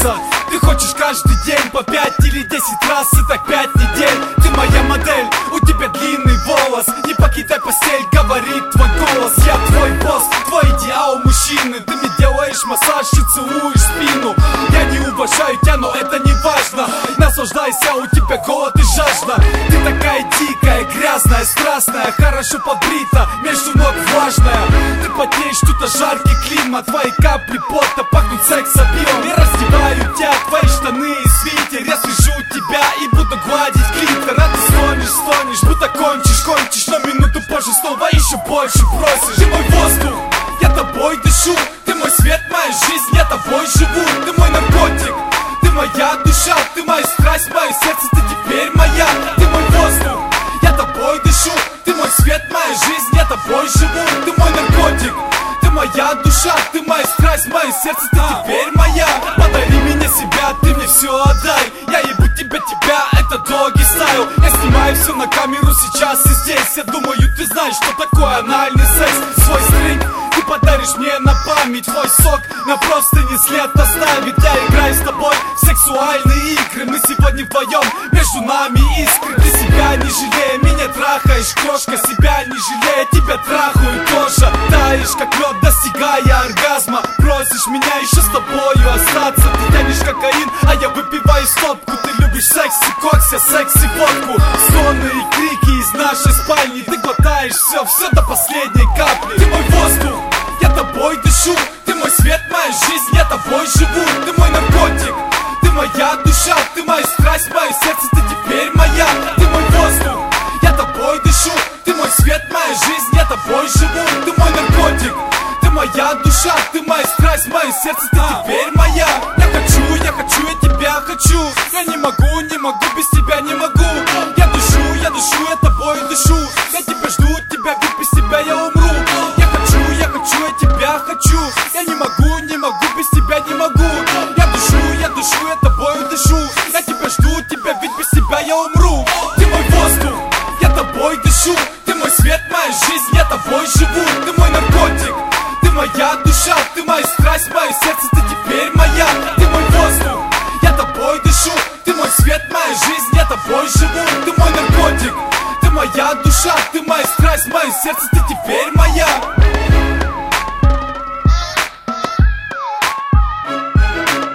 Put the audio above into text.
меняться. Ты хочешь каждый день по 5 или 10 раз, и так 5 недель. Ты моя модель, у тебя длинный волос. Не покидай постель, говорит твой голос. Я твой босс, твой идеал мужчины. Ты мне делаешь массаж и целуешь спину. Я не уважаю тебя, но это не важно. Наслаждайся, у тебя голод и жажда. Ты такая дикая, грязная, страстная, хорошо побрита, между ног влажная. Ты потеешь, тут жаркий климат. Твои капли пота пахнут секс-апилом. Я раздеваю тебя, твои штаны и свитер. Я свяжу тебя и буду гладить клитор. А ты стонешь, будто кончишь. Но минуту позже снова еще больше просишь. Ты мой воздух, я тобой дышу. Ты мой свет, моя жизнь, я тобой живу. Ты мой наркотик, ты моя душа. Ты моя страсть, мое сердце, ты теперь моя. Ты мой воздух, я тобой дышу. Ты мой свет, моя жизнь, я тобой живу. Ты мой наркотик, ты моя душа. Ты моя страсть, мое сердце, ты теперь моя. Подари мне себя, ты мне все отдай. Я ебу тебя, это доги стайл. Я снимаю все на камеру сейчас и здесь. Я думаю, ты знаешь, что такое анальный секс. Свой стринг ты подаришь мне на память. Твой сок на простыне след оставит. Я играю с тобой в сексуальные игры. Мы сегодня вдвоем, между нами искры. Ты себя не жалея, меня трахаешь, крошка. Себя не жалея, тебя трахаю тоже. Таешь как лед, достигая оргазма. Просишь меня еще с тобою остаться. Ты тянешь кокаин, а я выпиваю стопку. Ты любишь секси кокс, я секси водку. Стоны и крики из нашей спальни. Ты глотаешь все до последней капли. Ты мой воздух, я тобой дышу. Ты мой свет, моя жизнь, я тобой живу. Ты мой наркотик, ты моя душа. Ты моя страсть, мое сердце, ты теперь моя. Ты мой воздух, я тобой дышу. Ты мой свет, моя жизнь, я тобой живу. Ты мой наркотик, ты моя душа. Ты моя страсть, мое сердце, ты теперь моя. Я хочу, я тебя хочу. Я не могу